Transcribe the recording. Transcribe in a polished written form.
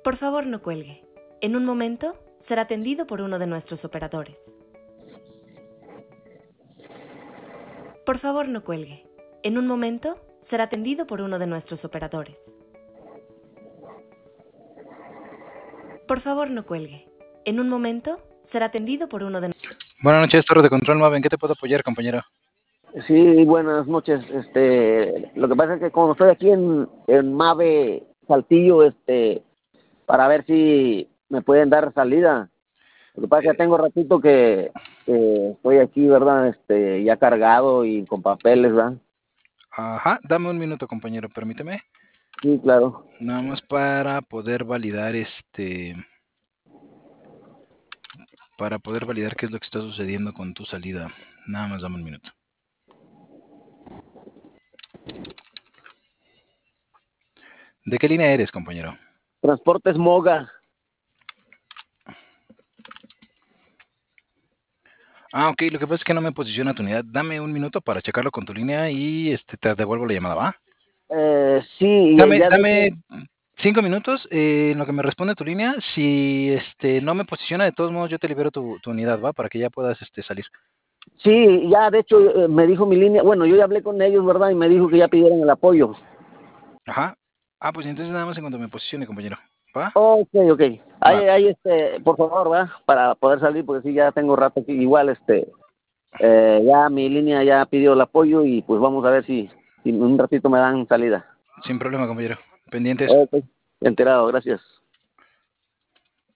Por favor, no cuelgue. En un momento será atendido por uno de nuestros operadores. Por favor, no cuelgue. En un momento será atendido por uno de nuestros operadores. Por favor, no cuelgue. En un momento será atendido por uno de... Buenas noches, Torre de Control Mave. ¿En qué te puedo apoyar, compañero? Sí, buenas noches. Lo que pasa es que como estoy aquí en Mave Saltillo, para ver si me pueden dar salida. Lo que pasa es que tengo ratito que estoy aquí, ¿verdad? Ya cargado y con papeles, ¿verdad? Ajá, dame un minuto, compañero, permíteme. Sí, claro. Nada más para poder validar para poder validar qué es lo que está sucediendo con tu salida. Nada más dame un minuto. ¿De qué línea eres, compañero? Transportes Moga. Ah, ok, lo que pasa es que no me posiciona tu unidad. Dame un minuto para checarlo con tu línea y te devuelvo la llamada, ¿va? Sí, ya de Dame hecho, 5 minutos en lo que me responde tu línea. Si no me posiciona, de todos modos yo te libero tu unidad, ¿va? Para que ya puedas salir. sí, ya de hecho me dijo mi línea, bueno, yo ya hablé con ellos, ¿verdad? Y me dijo que ya pidieron el apoyo. Ajá. Ah, pues entonces nada más en cuanto me posicione, compañero. ¿Va? Ok, ok. Va. Ahí, por favor, ¿va? Para poder salir, porque sí, ya tengo rato aquí. Igual, ya mi línea ya pidió el apoyo y pues vamos a ver si en un ratito me dan salida. Sin problema, compañero. Pendientes. Ok, enterado, gracias.